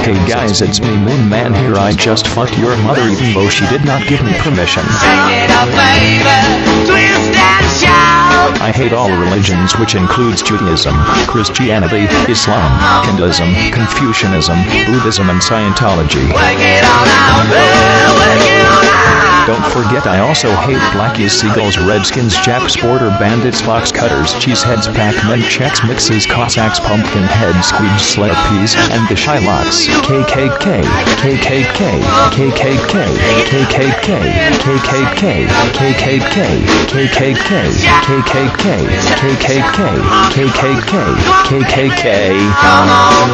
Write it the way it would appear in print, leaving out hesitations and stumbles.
Hey guys, it's me Moon Man here. I just fucked your mother even though she did not give me permission. I hate all religions, which includes Judaism, Christianity, Islam, Hinduism, Confucianism, Buddhism and Scientology. Don't forget I also hate Blackies, Seagulls, Redskins, Japs, Border Bandits, Fox Cutters, Cheeseheads, Pac-Men, Czechs, Mixes, Cossacks, Pumpkinheads, Squeebs, Slayer Peas, and the Shylocks. KKK, KKK, KKK, KKK, KKK, KKK, KKK, KKK, KKK, KKK, KKK.